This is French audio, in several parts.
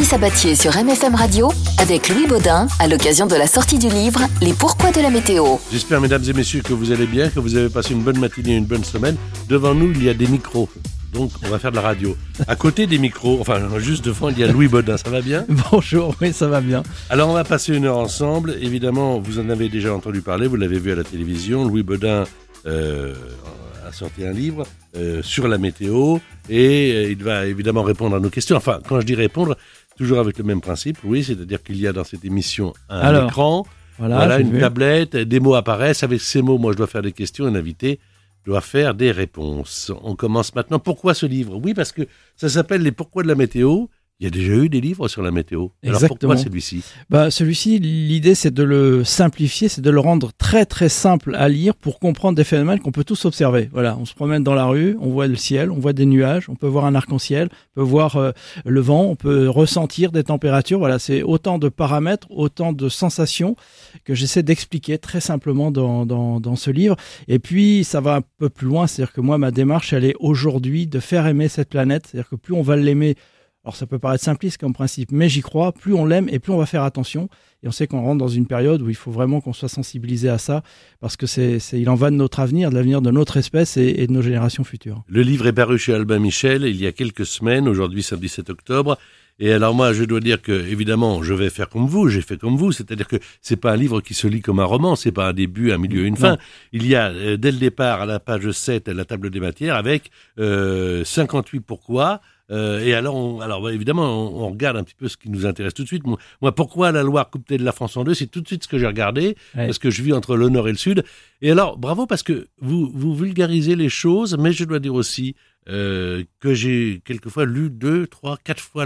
Sabatier sur MFM Radio avec Louis Baudin à l'occasion de la sortie du livre Les Pourquoi de la météo. J'espère, mesdames et messieurs, que vous allez bien, que vous avez passé une bonne matinée et une bonne semaine. Devant nous, il y a des micros. Donc, on va faire de la radio. À côté des micros, enfin, juste devant, il y a Louis Baudin. Ça va bien ? Bonjour, oui, ça va bien. Alors, on va passer une heure ensemble. Évidemment, vous en avez déjà entendu parler, vous l'avez vu à la télévision. Louis Baudin a sorti un livre sur la météo et il va évidemment répondre à nos questions. Enfin, quand je dis répondre, toujours avec le même principe, oui, c'est-à-dire qu'il y a dans cette émission un écran, voilà une tablette, des mots apparaissent. Avec ces mots, moi, je dois faire des questions, un invité doit faire des réponses. On commence maintenant. Pourquoi ce livre ? Oui, parce que ça s'appelle Les Pourquoi de la météo. Il y a déjà eu des livres sur la météo. Alors Exactement. pourquoi celui-ci ? Celui-ci, l'idée, c'est de le simplifier, c'est de le rendre très très simple à lire pour comprendre des phénomènes qu'on peut tous observer. Voilà, on se promène dans la rue, on voit le ciel, on voit des nuages, on peut voir un arc-en-ciel, on peut voir le vent, on peut ressentir des températures. Voilà, c'est autant de paramètres, autant de sensations que j'essaie d'expliquer très simplement dans ce livre. Et puis, ça va un peu plus loin, c'est-à-dire que moi, ma démarche, elle est aujourd'hui de faire aimer cette planète. C'est-à-dire que plus on va l'aimer, alors ça peut paraître simpliste comme principe, mais j'y crois, plus on l'aime et plus on va faire attention. Et on sait qu'on rentre dans une période où il faut vraiment qu'on soit sensibilisé à ça, parce que il en va de notre avenir, de l'avenir de notre espèce et de nos générations futures. Le livre est paru chez Albin Michel il y a quelques semaines, aujourd'hui samedi 7 octobre. Et alors moi, je dois dire que, évidemment, je vais faire comme vous, j'ai fait comme vous, c'est-à-dire que c'est pas un livre qui se lit comme un roman, c'est pas un début, un milieu, une fin. Il y a, dès le départ, à la page 7, la table des matières, avec 58 pourquoi. Et alors évidemment, on regarde un petit peu ce qui nous intéresse tout de suite. Moi, pourquoi la Loire coupe-t-elle la France en deux ? C'est tout de suite ce que j'ai regardé, parce que je vis entre le nord et le sud. Et alors, bravo, parce que vous vulgarisez les choses, mais je dois dire aussi que j'ai quelquefois lu 2, 3, 4 fois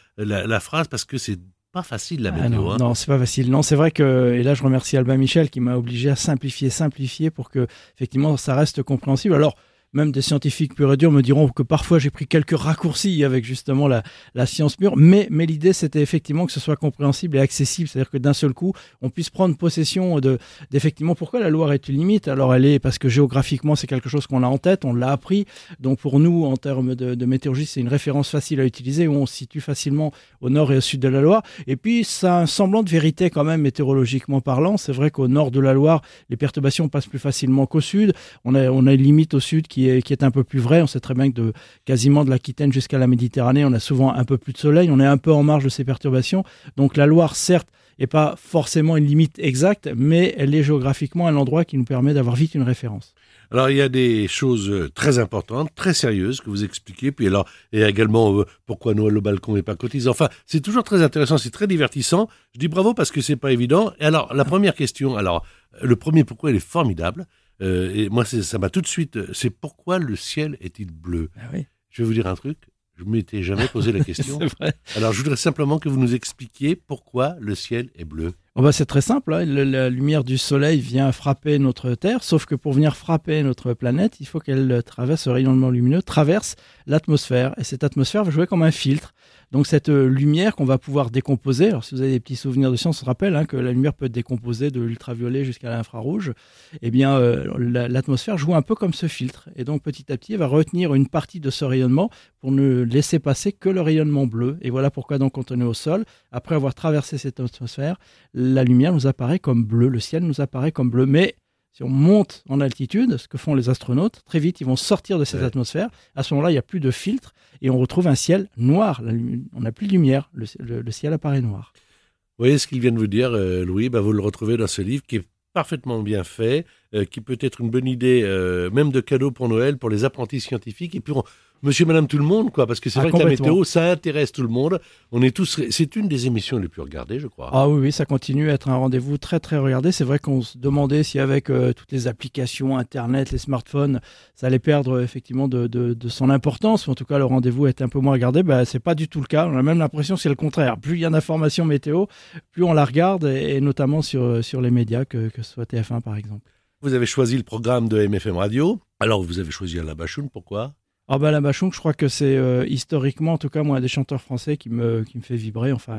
la phrase, parce que c'est pas facile la météo. Non, c'est pas facile. Non, c'est vrai que, et là je remercie Albin Michel qui m'a obligé à simplifier pour que effectivement ça reste compréhensible. Alors, même des scientifiques purs et durs me diront que parfois j'ai pris quelques raccourcis avec justement la science pure, mais l'idée c'était effectivement que ce soit compréhensible et accessible, c'est-à-dire que d'un seul coup on puisse prendre possession d'effectivement pourquoi la Loire est une limite. Alors elle est parce que géographiquement c'est quelque chose qu'on a en tête, on l'a appris, donc pour nous en termes de météorologie c'est une référence facile à utiliser où on se situe facilement au nord et au sud de la Loire, et puis ça a un semblant de vérité quand même météorologiquement parlant. C'est vrai qu'au nord de la Loire les perturbations passent plus facilement qu'au sud, on a une limite au sud qui est un peu plus vrai. On sait très bien que quasiment de l'Aquitaine jusqu'à la Méditerranée, on a souvent un peu plus de soleil, on est un peu en marge de ces perturbations. Donc la Loire, certes, n'est pas forcément une limite exacte, mais elle est géographiquement un endroit qui nous permet d'avoir vite une référence. Alors, il y a des choses très importantes, très sérieuses que vous expliquez. Puis alors, il y a également pourquoi Noël au balcon et pas cotisé. Enfin, c'est toujours très intéressant, c'est très divertissant. Je dis bravo parce que c'est pas évident. Et alors, la première question, le premier pourquoi, il est formidable. Et moi, ça m'a tout de suite... C'est pourquoi le ciel est-il bleu ? Oui. Je vais vous dire un truc, je ne m'étais jamais posé la question. C'est vrai. Alors, je voudrais simplement que vous nous expliquiez pourquoi le ciel est bleu. C'est très simple, hein. La lumière du soleil vient frapper notre Terre, sauf que pour venir frapper notre planète, il faut qu'elle traverse, le rayonnement lumineux traverse l'atmosphère. Et cette atmosphère va jouer comme un filtre. Donc cette lumière qu'on va pouvoir décomposer, alors si vous avez des petits souvenirs de science, on se rappelle que la lumière peut être décomposée de l'ultraviolet jusqu'à l'infrarouge, eh bien l'atmosphère joue un peu comme ce filtre. Et donc petit à petit, elle va retenir une partie de ce rayonnement pour ne laisser passer que le rayonnement bleu. Et voilà pourquoi donc quand on est au sol, après avoir traversé cette atmosphère, la lumière nous apparaît comme bleue, le ciel nous apparaît comme bleu. Mais si on monte en altitude, ce que font les astronautes, très vite, ils vont sortir de cette atmosphère. À ce moment-là, il n'y a plus de filtre et on retrouve un ciel noir. On n'a plus de lumière, le ciel apparaît noir. Vous voyez ce qu'il vient de vous dire, Louis, vous le retrouvez dans ce livre qui est parfaitement bien fait, qui peut être une bonne idée, même de cadeau pour Noël, pour les apprentis scientifiques. Et puis, monsieur, madame, tout le monde, parce que c'est vrai que la météo, ça intéresse tout le monde. On est tous, c'est une des émissions les plus regardées, je crois. Ah oui, ça continue à être un rendez-vous très, très regardé. C'est vrai qu'on se demandait si avec toutes les applications, Internet, les smartphones, ça allait perdre effectivement de son importance. Ou en tout cas, le rendez-vous est un peu moins regardé. C'est pas du tout le cas. On a même l'impression que c'est le contraire. Plus il y a d'informations météo, plus on la regarde, et notamment sur les médias, que ce soit TF1 par exemple. Vous avez choisi le programme de MFM Radio. Alors, vous avez choisi Alain Bachung, pourquoi ? Alain Bachung, je crois que c'est historiquement, en tout cas, moi, un des chanteurs français qui me fait vibrer. Enfin,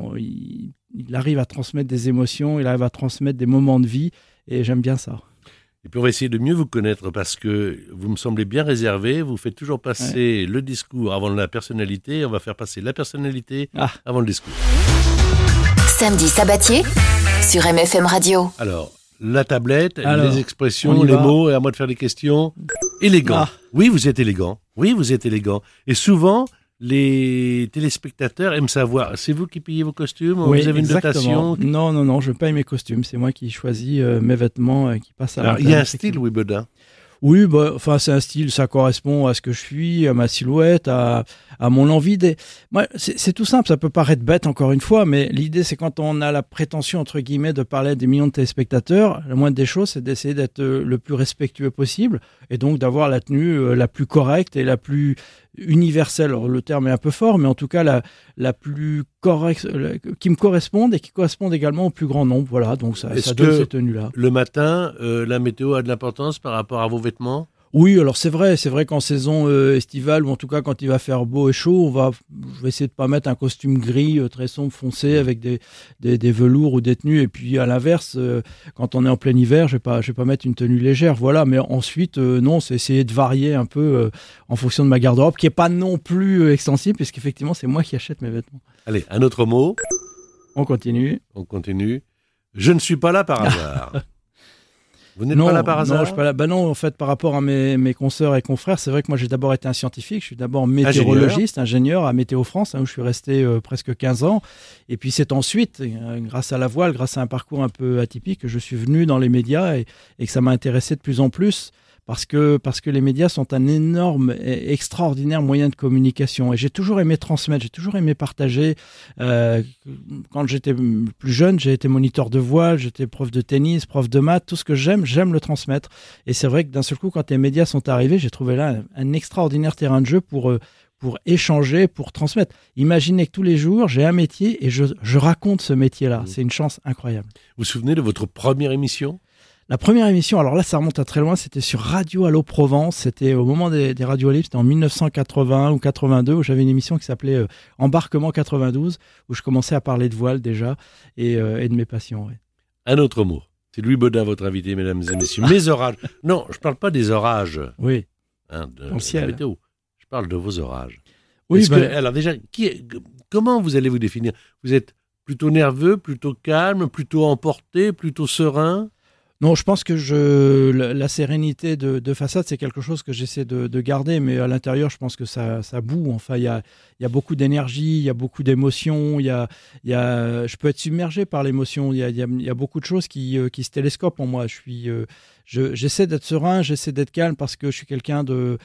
il arrive à transmettre des émotions, il arrive à transmettre des moments de vie, et j'aime bien ça. Et puis on va essayer de mieux vous connaître parce que vous me semblez bien réservé. Vous faites toujours passer le discours avant la personnalité. On va faire passer la personnalité avant le discours. Samedi Sabatier sur MFM Radio. Alors, la tablette, les expressions, les mots, et à moi de faire des questions. Élégant. Oui, vous êtes élégant. Oui, vous êtes élégant. Et souvent, les téléspectateurs aiment savoir. C'est vous qui payez vos costumes? Oui, vous avez une dotation? Non, je paye mes costumes. C'est moi qui choisis mes vêtements qui passent à Alors, il y a un style, Louis Baudin. Oui, c'est un style, ça correspond à ce que je suis, à ma silhouette, à mon envie. Moi, c'est tout simple, ça peut paraître bête encore une fois, mais l'idée, c'est quand on a la prétention, entre guillemets, de parler à des millions de téléspectateurs, la moindre des choses, c'est d'essayer d'être le plus respectueux possible et donc d'avoir la tenue la plus correcte et la plus universelle. Alors, le terme est un peu fort, mais en tout cas, la plus correcte, qui me corresponde et qui corresponde également au plus grand nombre. Voilà, donc ça donne cette tenue-là. Le matin, la météo a de l'importance par rapport à vos vêtements? Oui, alors c'est vrai qu'en saison estivale, ou en tout cas quand il va faire beau et chaud, je vais essayer de pas mettre un costume gris très sombre, foncé, avec des velours ou des tenues. Et puis à l'inverse, quand on est en plein hiver, je vais pas mettre une tenue légère. Voilà, mais ensuite, non, c'est essayer de varier un peu en fonction de ma garde-robe, qui est pas non plus extensive, puisqu'effectivement, c'est moi qui achète mes vêtements. Allez, un autre mot. On continue. Je ne suis pas là par hasard. Vous n'êtes pas là par hasard? Non, je suis pas là. Non, en fait, par rapport à mes consoeurs et confrères, c'est vrai que moi, j'ai d'abord été un scientifique. Je suis d'abord météorologiste, ingénieur à Météo France, où je suis resté presque 15 ans. Et puis, c'est ensuite, grâce à la voile, grâce à un parcours un peu atypique, que je suis venu dans les médias et que ça m'a intéressé de plus en plus. Parce que les médias sont un énorme et extraordinaire moyen de communication. Et j'ai toujours aimé transmettre, j'ai toujours aimé partager. Quand j'étais plus jeune, j'ai été moniteur de voile, j'étais prof de tennis, prof de maths. Tout ce que j'aime le transmettre. Et c'est vrai que d'un seul coup, quand les médias sont arrivés, j'ai trouvé là un extraordinaire terrain de jeu pour échanger, pour transmettre. Imaginez que tous les jours, j'ai un métier et je raconte ce métier-là. C'est une chance incroyable. Vous vous souvenez de votre première émission? La première émission, alors là, ça remonte à très loin, c'était sur Radio Allo Provence, c'était au moment des radios libres, c'était en 1981 ou 82, où j'avais une émission qui s'appelait Embarquement 92, où je commençais à parler de voile déjà, et de mes passions. Ouais. Un autre mot. C'est Louis Baudin, votre invité, mesdames et messieurs. Mes orages. Non, je ne parle pas des orages. Oui. Dans le ciel. Météo. Je parle de vos orages. Oui, alors déjà, comment vous allez vous définir? Vous êtes plutôt nerveux, plutôt calme, plutôt emporté, plutôt serein? Non, je pense que la sérénité de façade, c'est quelque chose que j'essaie de garder, mais à l'intérieur, je pense que ça boue. Enfin, il y a beaucoup d'énergie, il y a beaucoup d'émotions, je peux être submergé par l'émotion. Il y a beaucoup de choses qui se télescopent en moi. J'essaie d'être serein, j'essaie d'être calme parce que je suis quelqu'un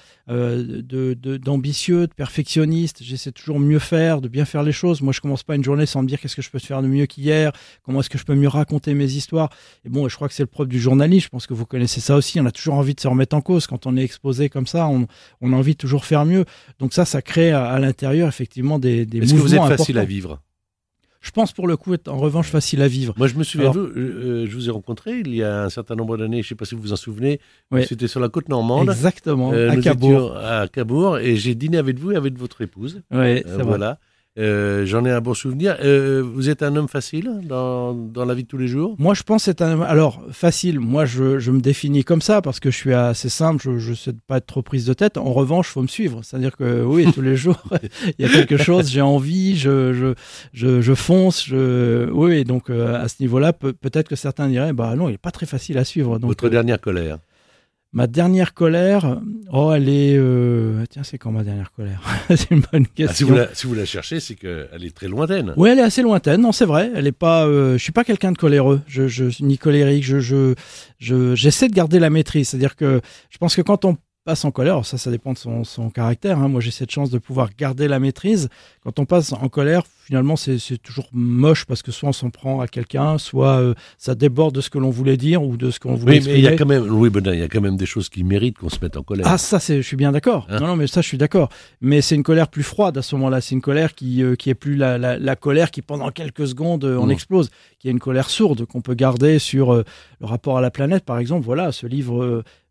d'ambitieux, de perfectionniste. J'essaie toujours mieux faire, de bien faire les choses. Moi, je commence pas une journée sans me dire qu'est-ce que je peux faire de mieux qu'hier, comment est-ce que je peux mieux raconter mes histoires. Et bon, je crois que c'est le propre du journalisme. Je pense que vous connaissez ça aussi. On a toujours envie de se remettre en cause. Quand on est exposé comme ça, on a envie de toujours faire mieux. Donc ça crée à l'intérieur effectivement des mouvements importants. Est-ce que vous êtes facile à vivre? Je pense pour le coup être en revanche facile à vivre. Moi je me souviens, je vous ai rencontré il y a un certain nombre d'années, je ne sais pas si vous vous en souvenez, c'était sur la côte normande. Exactement, à Cabourg. À Cabourg, et j'ai dîné avec vous et avec votre épouse. Oui, c'est voilà. J'en ai un bon souvenir. Vous êtes un homme facile dans la vie de tous les jours? Moi, je pense être un homme... Alors, facile, moi, je me définis comme ça parce que je suis assez simple, je ne sais pas être trop prise de tête. En revanche, il faut me suivre. C'est-à-dire que, oui, tous les jours, il y a quelque chose, j'ai envie, je fonce. Oui, donc à ce niveau-là, peut-être que certains diraient, bah non, il n'est pas très facile à suivre. Donc, votre dernière colère? Ma dernière colère, elle est... Tiens, c'est quand ma dernière colère? C'est une bonne question. Si vous la cherchez, c'est qu'elle est très lointaine. Oui, elle est assez lointaine, non, c'est vrai. Elle est pas... je suis pas quelqu'un de coléreux, ni colérique. J'essaie de garder la maîtrise. C'est-à-dire que je pense que quand on passe en colère, alors ça dépend de son caractère. Moi, j'ai cette chance de pouvoir garder la maîtrise. Quand on passe en colère, finalement, c'est toujours moche parce que soit on s'en prend à quelqu'un, soit ça déborde de ce que l'on voulait dire ou de ce qu'on voulait exprimer. Mais il y a quand même, Louis Baudin, il y a quand même des choses qui méritent qu'on se mette en colère. Ah, ça, je suis bien d'accord. Non, mais ça, je suis d'accord. Mais c'est une colère plus froide à ce moment-là. C'est une colère qui est plus la colère qui, pendant quelques secondes, on explose. Qui est une colère sourde qu'on peut garder sur le rapport à la planète, par exemple. Voilà, ce livre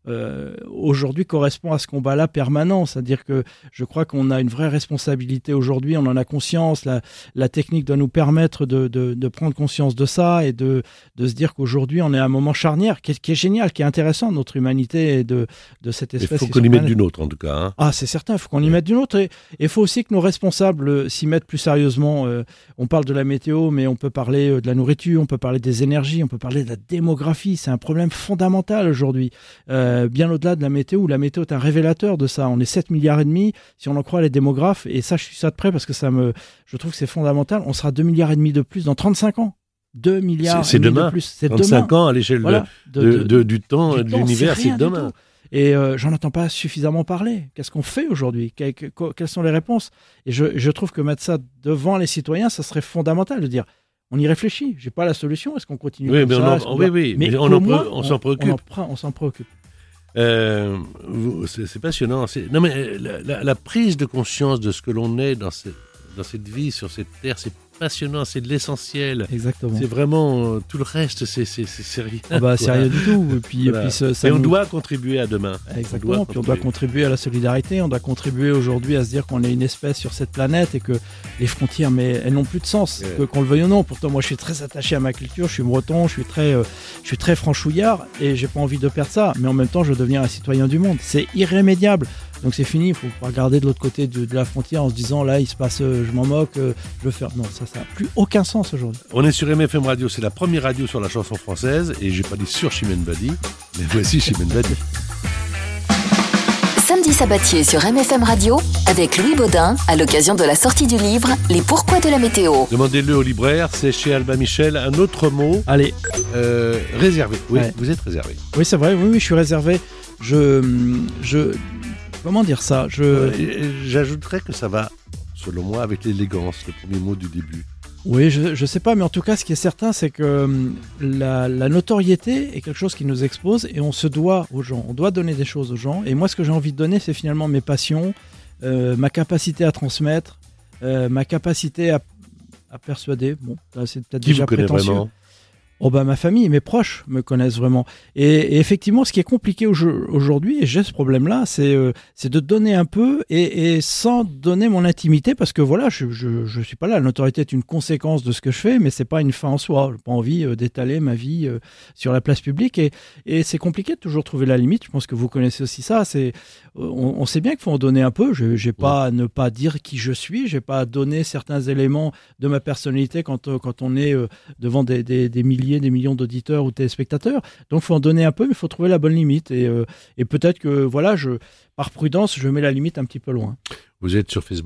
aujourd'hui correspond à ce combat-là permanent. C'est-à-dire que je crois qu'on a une vraie responsabilité aujourd'hui, on en a conscience, la technique doit nous permettre de prendre conscience de ça et de se dire qu'aujourd'hui on est à un moment charnière qui est génial, qui est intéressant de notre humanité et de cette espèce. Il faut qu'on y mette d'une autre en tout cas. Hein. Ah, c'est certain, il faut qu'on y mette d'une autre et il faut aussi que nos responsables s'y mettent plus sérieusement. On parle de la météo, mais on peut parler de la nourriture, on peut parler des énergies, on peut parler de la démographie. C'est un problème fondamental aujourd'hui. Bien au-delà de la météo, où la météo est un révélateur de ça. On est 7,5 milliards, si on en croit les démographes, et ça, je suis ça de près parce que je trouve que c'est fondamental. On sera 2,5 milliards de plus dans 35 ans. 2 milliards c'est demain. de plus. C'est 35 demain. ans à l'échelle du temps, de l'univers, c'est demain. Et j'en entends pas suffisamment parler. Qu'est-ce qu'on fait aujourd'hui ? Quelles sont les réponses ? Et je trouve que mettre ça devant les citoyens, ça serait fondamental de dire on y réfléchit. J'ai pas la solution. Est-ce qu'on continue comme ça ? Mais on s'en préoccupe. On s'en préoccupe. C'est passionnant. Non, mais la prise de conscience de ce que l'on est dans cette vie, sur cette terre, c'est passionnant, c'est de l'essentiel. Exactement. C'est vraiment tout le reste, c'est rien. Ah bah, c'est rien du tout. Et puis, on doit contribuer à demain. Exactement. On doit contribuer à la solidarité. On doit contribuer aujourd'hui à se dire qu'on est une espèce sur cette planète et que les frontières, mais elles n'ont plus de sens, qu'on le veuille ou non. Pourtant, moi, je suis très attaché à ma culture. Je suis breton. Je suis très franchouillard et j'ai pas envie de perdre ça. Mais en même temps, je veux devenir un citoyen du monde. C'est irrémédiable. Donc c'est fini, il faut pas regarder de l'autre côté de la frontière en se disant là il se passe, je m'en moque, je veux faire. Non, ça n'a plus aucun sens aujourd'hui. On est sur MFM Radio, c'est la première radio sur la chanson française et j'ai pas dit sur Chimène Badi, mais voici Chimène Badi. Samedi sabatier sur MFM Radio avec Louis Baudin à l'occasion de la sortie du livre Les pourquoi de la météo. Demandez-le au libraire, c'est chez Albin Michel. Un autre mot. Allez. Réservé. Oui, vous êtes réservé. Oui, c'est vrai, oui, je suis réservé. Comment dire ça ? J'ajouterais que ça va, selon moi, avec l'élégance, le premier mot du début. Oui, je sais pas, mais en tout cas, ce qui est certain, c'est que la notoriété est quelque chose qui nous expose et on se doit aux gens. On doit donner des choses aux gens. Et moi, ce que j'ai envie de donner, c'est finalement mes passions, ma capacité à transmettre, ma capacité à persuader. Bon, là, c'est peut-être déjà prétentieux. Vraiment ? Oh bah ma famille, mes proches me connaissent vraiment. Et effectivement, ce qui est compliqué aujourd'hui, et j'ai ce problème-là, c'est de donner un peu et sans donner mon intimité, parce que voilà, je suis pas là. La notoriété est une conséquence de ce que je fais, mais c'est pas une fin en soi. J'ai pas envie d'étaler ma vie sur la place publique et c'est compliqué de toujours trouver la limite. Je pense que vous connaissez aussi ça. On sait bien qu'il faut en donner un peu. J'ai pas à ne pas dire qui je suis. J'ai pas à donner certains éléments de ma personnalité quand on est devant des milliers, des millions d'auditeurs ou téléspectateurs. Donc, il faut en donner un peu, mais il faut trouver la bonne limite. Et peut-être que, voilà, par prudence, je mets la limite un petit peu loin. Vous êtes sur Facebook ?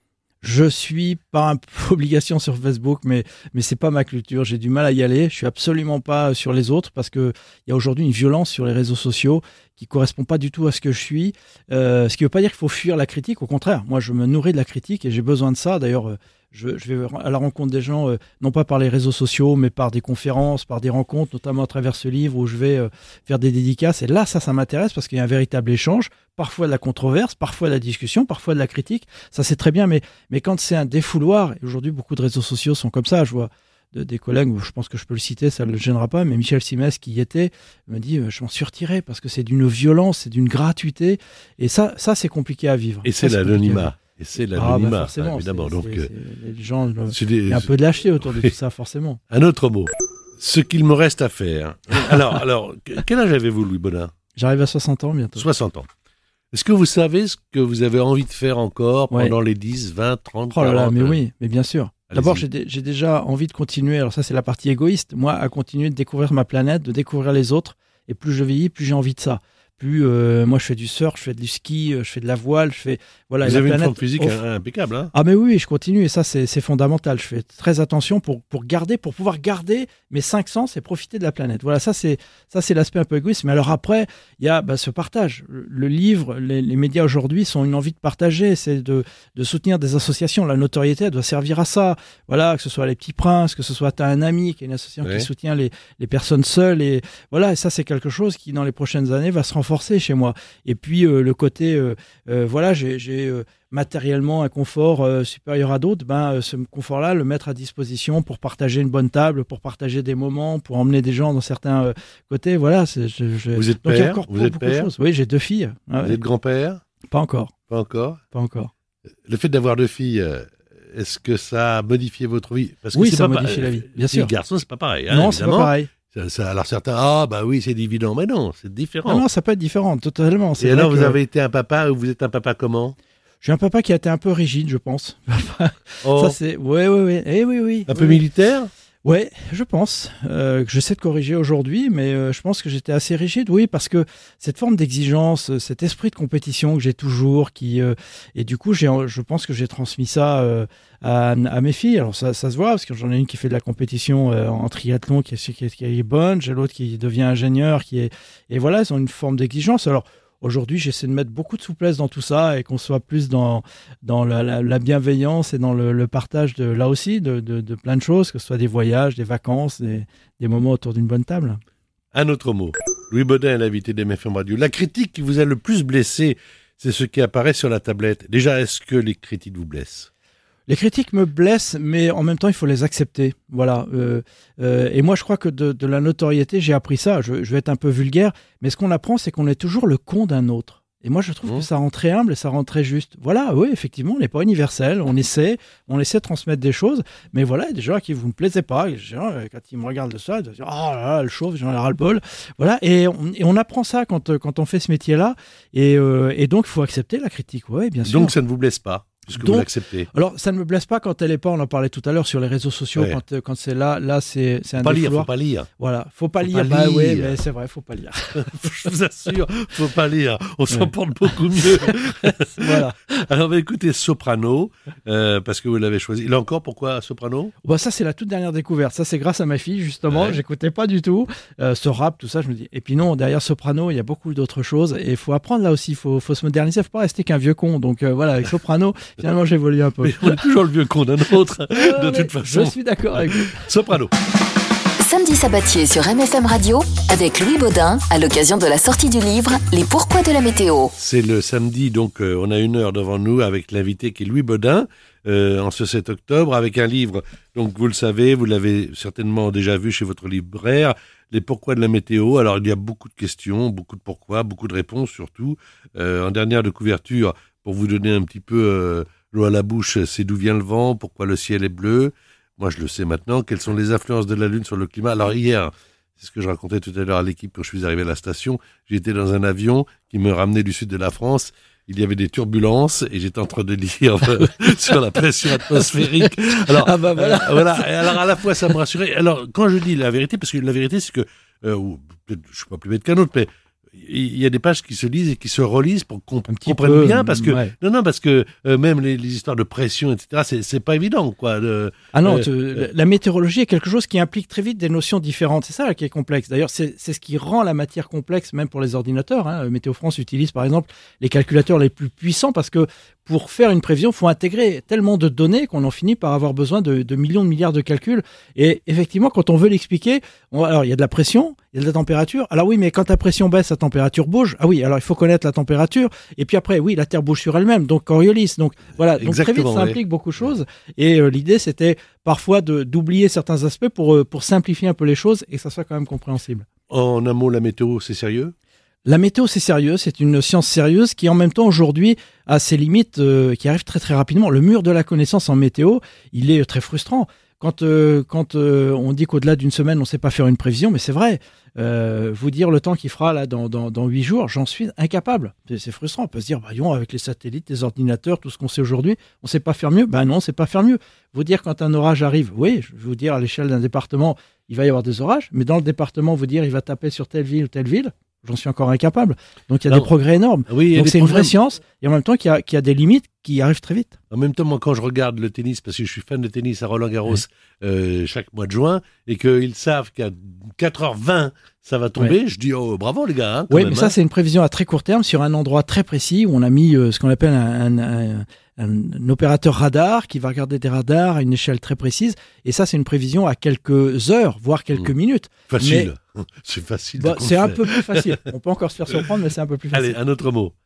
Je suis par obligation sur Facebook, mais c'est pas ma culture. J'ai du mal à y aller. Je suis absolument pas sur les autres parce que il y a aujourd'hui une violence sur les réseaux sociaux qui correspond pas du tout à ce que je suis. Ce qui veut pas dire qu'il faut fuir la critique. Au contraire, moi, je me nourris de la critique et j'ai besoin de ça. D'ailleurs, je vais à la rencontre des gens, non pas par les réseaux sociaux, mais par des conférences, par des rencontres, notamment à travers ce livre où je vais faire des dédicaces. Et là, ça m'intéresse parce qu'il y a un véritable échange, parfois de la controverse, parfois de la discussion, parfois de la critique. Ça, c'est très bien, mais quand c'est un défouloir, et aujourd'hui, beaucoup de réseaux sociaux sont comme ça, je vois des collègues, je pense que je peux le citer, ça ne le gênera pas, mais Michel Simès qui y était me dit je m'en suis retiré parce que c'est d'une violence, c'est d'une gratuité, et ça c'est compliqué à vivre. Et c'est l'anonymat. Et c'est l'anonymat, forcément, évidemment. Donc, les gens, il y a un peu de lâcheté autour de tout ça, forcément. Un autre mot. Ce qu'il me reste à faire. Alors, quel âge avez-vous, Louis Baudin ? J'arrive à 60 ans bientôt. 60 ans. Est-ce que vous savez ce que vous avez envie de faire encore pendant les 10, 20, 30, 40 Oh là là, mais oui, mais bien sûr. Allez-y. D'abord, j'ai déjà envie de continuer, alors ça c'est la partie égoïste, moi, à continuer de découvrir ma planète, de découvrir les autres, et plus je vieillis, plus j'ai envie de ça. Plus moi je fais du surf, je fais du ski, je fais de la voile, voilà. Vous avez une forme physique impeccable, hein ? Ah mais oui, je continue et ça c'est fondamental. Je fais très attention pour pouvoir garder mes 5 sens et profiter de la planète. Voilà, ça c'est l'aspect un peu égoïste. Mais alors après, il y a ce partage. Le livre, les médias aujourd'hui sont une envie de partager, c'est de soutenir des associations. La notoriété elle doit servir à ça. Voilà, que ce soit les Petits Princes, que ce soit t'as un ami qui est une association qui soutient les personnes seules et voilà. Et ça c'est quelque chose qui dans les prochaines années va se renforcer chez moi. Et puis le côté voilà, j'ai j'ai matériellement un confort supérieur à d'autres, ce confort-là, le mettre à disposition pour partager une bonne table, pour partager des moments, pour emmener des gens dans certains côtés. Voilà. Vous êtes Donc, il y a père? encore Vous êtes beaucoup de père? choses. Oui, j'ai 2 filles. Ah Vous ouais. êtes grand-père? Pas encore. Pas encore? Pas encore. Le fait d'avoir 2 filles, est-ce que ça a modifié votre vie? Parce que Oui, c'est ça pas modifie la vie, bien fille, sûr. garçon, c'est pas pareil. Hein, Non, c'est pas évidemment. pareil. Alors certains, oui, c'est évident. Mais non, c'est différent. Ah non, ça peut être différent, totalement. Et alors, vous avez été un papa, ou vous êtes un papa comment? Je suis un papa qui a été un peu rigide, je pense. Oh, Ça, c'est... Oui. Eh oui. un peu militaire? Ouais, je pense que j'essaie de corriger aujourd'hui, mais je pense que j'étais assez rigide, oui, parce que cette forme d'exigence, cet esprit de compétition que j'ai toujours, et du coup, je pense que j'ai transmis ça à mes filles. Alors ça se voit, parce que j'en ai une qui fait de la compétition en triathlon, qui est bonne, j'ai l'autre qui devient ingénieur, et voilà, ils ont une forme d'exigence. Alors aujourd'hui, j'essaie de mettre beaucoup de souplesse dans tout ça et qu'on soit plus dans la bienveillance et dans le partage là aussi de plein de choses, que ce soit des voyages, des vacances, des moments autour d'une bonne table. Un autre mot. Louis Baudin est l'invité d'MFM Radio. La critique qui vous a le plus blessé, c'est ce qui apparaît sur la tablette. Déjà, est-ce que les critiques vous blessent? Les critiques me blessent, mais en même temps, il faut les accepter. Voilà. Et moi, je crois que de la notoriété, j'ai appris ça. Je vais être un peu vulgaire, mais ce qu'on apprend, c'est qu'on est toujours le con d'un autre. Et moi, je trouve que ça rend très humble et ça rend très juste. Voilà, oui, effectivement, on n'est pas universel. On essaie de transmettre des choses, mais voilà, il y a des gens à qui vous ne plaisez pas. Et quand ils me regardent de ça, ils disent « Ah là là, elle chauffe, j'en ai ras-le-bol. » Voilà, et on apprend ça quand on fait ce métier-là. Et donc, il faut accepter la critique, oui, bien sûr. Donc, ça ne vous blesse pas, puisque vous l'acceptez. Alors, ça ne me blesse pas quand elle n'est pas, on en parlait tout à l'heure, sur les réseaux sociaux, Ouais. quand c'est là c'est un Faut pas lire. Voilà, faut pas lire. pas lire. Oui, mais c'est vrai, faut pas lire. Je vous assure, faut pas lire. On s'en porte beaucoup mieux. Voilà. Alors, écoutez, Soprano, parce que vous l'avez choisi. Là encore, pourquoi Soprano? Ça, c'est la toute dernière découverte. Ça, c'est grâce à ma fille, justement. Ouais. J'écoutais pas du tout ce rap, tout ça. Je me dis. Et puis non, derrière Soprano, il y a beaucoup d'autres choses. Et il faut apprendre là aussi. Il faut se moderniser. Il faut pas rester qu'un vieux con. Donc voilà, avec Soprano, finalement, j'évolue un peu. Mais on est toujours le vieux con d'un autre, de toute façon. Je suis d'accord avec vous. Soprano. Samedi sabatier sur MFM Radio avec Louis Baudin à l'occasion de la sortie du livre Les pourquoi de la météo. C'est le samedi, donc on a 1 heure devant nous avec l'invité qui est Louis Baudin, en ce 7 octobre, avec un livre, donc vous le savez, vous l'avez certainement déjà vu chez votre libraire, Les pourquoi de la météo. Alors il y a beaucoup de questions, beaucoup de pourquoi, beaucoup de réponses surtout. En dernière de couverture, pour vous donner un petit peu l'eau à la bouche, c'est d'où vient le vent, pourquoi le ciel est bleu. Moi, je le sais maintenant. Quelles sont les influences de la Lune sur le climat? Alors hier, c'est ce que je racontais tout à l'heure à l'équipe quand je suis arrivé à la station. J'étais dans un avion qui me ramenait du sud de la France. Il y avait des turbulences et j'étais en train de lire sur la pression atmosphérique. Alors, voilà. Et alors, à la fois, ça me rassurait. Alors, quand je dis la vérité, parce que la vérité, c'est que, peut-être, je suis pas plus bête qu'un autre, mais il y a des pages qui se lisent et qui se relisent pour qu'on comprenne bien, parce que parce que même les histoires de pression, etc., c'est pas évident, quoi. La météorologie est quelque chose qui implique très vite des notions différentes. C'est ça qui est complexe. D'ailleurs, c'est ce qui rend la matière complexe, même pour les ordinateurs. Météo France utilise par exemple les calculateurs les plus puissants parce que pour faire une prévision, il faut intégrer tellement de données qu'on en finit par avoir besoin de millions de milliards de calculs. Et effectivement, quand on veut l'expliquer, alors il y a de la pression, il y a de la température. Alors oui, mais quand la pression baisse, la température bouge. Ah oui, alors il faut connaître la température. Et puis après, oui, la Terre bouge sur elle-même, donc Coriolis. Donc voilà, donc très vite, ça implique beaucoup de choses. Et l'idée, c'était parfois d'oublier certains aspects pour simplifier un peu les choses et que ça soit quand même compréhensible. En un mot, la météo, c'est sérieux ? La météo, c'est sérieux, c'est une science sérieuse qui, en même temps, aujourd'hui, a ses limites qui arrivent très, très rapidement. Le mur de la connaissance en météo, il est très frustrant. Quand on dit qu'au-delà d'une semaine, on ne sait pas faire une prévision, mais c'est vrai. Vous dire le temps qu'il fera là dans 8 jours, j'en suis incapable. C'est frustrant. On peut se dire, voyons, avec les satellites, les ordinateurs, tout ce qu'on sait aujourd'hui, on ne sait pas faire mieux. Ben non, on ne sait pas faire mieux. Vous dire quand un orage arrive, oui, je vais vous dire à l'échelle d'un département, il va y avoir des orages, mais dans le département, vous dire, il va taper sur telle ville ou telle ville, j'en suis encore incapable. Donc il y a des progrès énormes. Oui, donc c'est une vraie science, et en même temps qu'il y a des limites qui arrivent très vite. En même temps, moi, quand je regarde le tennis, parce que je suis fan de tennis à Roland-Garros chaque mois de juin, et qu'ils savent qu'à 4h20, ça va tomber, je dis, oh, bravo les gars. Hein, oui, mais ça, c'est une prévision à très court terme, sur un endroit très précis, où on a mis ce qu'on appelle un opérateur radar, qui va regarder des radars à une échelle très précise, et ça, c'est une prévision à quelques heures, voire quelques minutes. Facile. Mais c'est facile. C'est un peu plus facile. On peut encore se faire surprendre, mais c'est un peu plus facile. Allez, un autre mot.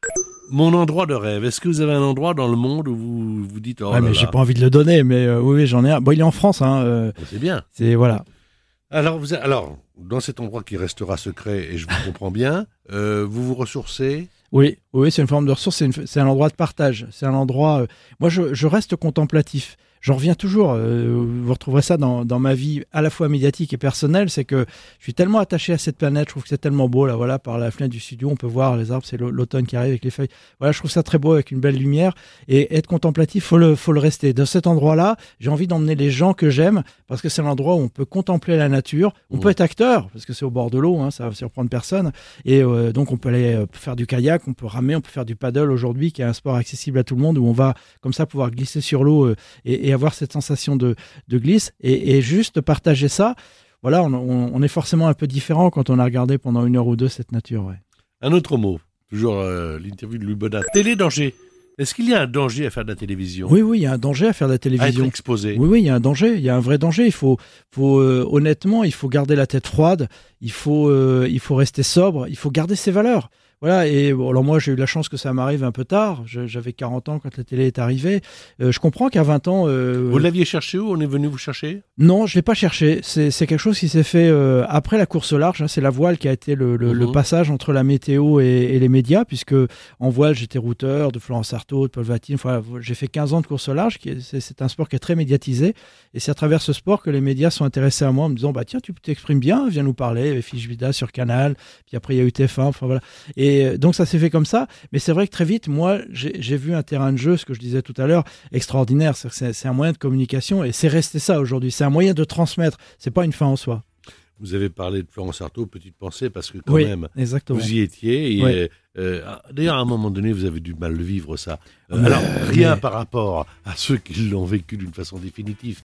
Mon endroit de rêve. Est-ce que vous avez un endroit dans le monde où vous vous dites oh là mais là, j'ai pas envie de le donner, mais oui, j'en ai un. Bon, il est en France, hein. c'est bien. C'est voilà. Alors, dans cet endroit qui restera secret, et je vous comprends bien, vous vous ressourcez. Oui, c'est une forme de ressource, c'est un endroit de partage. C'est un endroit. Moi, je reste contemplatif. J'en reviens toujours. Vous retrouverez ça dans ma vie à la fois médiatique et personnelle. C'est que je suis tellement attaché à cette planète. Je trouve que c'est tellement beau là. Voilà, par la fenêtre du studio, on peut voir les arbres. C'est l'automne qui arrive avec les feuilles. Voilà, je trouve ça très beau avec une belle lumière. Et être contemplatif, faut le rester. Dans cet endroit-là, j'ai envie d'emmener les gens que j'aime parce que c'est l'endroit où on peut contempler la nature. On peut être acteur parce que c'est au bord de l'eau. Hein, ça va surprendre personne. Et donc on peut aller faire du kayak, on peut ramer, on peut faire du paddle aujourd'hui, qui est un sport accessible à tout le monde où on va comme ça pouvoir glisser sur l'eau et avoir cette sensation de glisse et juste partager ça. Voilà, on est forcément un peu différent quand on a regardé pendant 1 heure ou 2 cette nature. Ouais. Un autre mot, toujours l'interview de Louis Baudin. Télé-danger. Est-ce qu'il y a un danger à faire de la télévision ? Oui, il y a un danger à faire de la télévision. À être exposé. Oui, il y a un danger, il y a un vrai danger. Il faut honnêtement, il faut garder la tête froide, il faut rester sobre, il faut garder ses valeurs. Voilà, et bon, alors moi j'ai eu la chance que ça m'arrive un peu tard, j'avais 40 ans quand la télé est arrivée, je comprends qu'à 20 ans... Vous l'aviez cherché où ? On est venu vous chercher ? Non, je l'ai pas cherché, c'est quelque chose qui s'est fait après la course au large, hein, c'est la voile qui a été le passage entre la météo et les médias, puisque en voile j'étais routeur de Florence Artaud, de Paul Vatine, enfin, j'ai fait 15 ans de course au large, c'est un sport qui est très médiatisé, et c'est à travers ce sport que les médias sont intéressés à moi en me disant, bah tiens, tu t'exprimes bien, viens nous parler, Fiche Vida sur Canal, puis après il y a eu TF1, enfin voilà. Et donc ça s'est fait comme ça, mais c'est vrai que très vite, moi, j'ai vu un terrain de jeu, ce que je disais tout à l'heure, extraordinaire. C'est un moyen de communication et c'est resté ça aujourd'hui. C'est un moyen de transmettre. C'est pas une fin en soi. Vous avez parlé de Florence Artaud, petite pensée, parce que quand même, exactement. vous y étiez. Et, d'ailleurs, à un moment donné, vous avez dû mal le vivre, ça. Alors, rien par rapport à ceux qui l'ont vécu d'une façon définitive.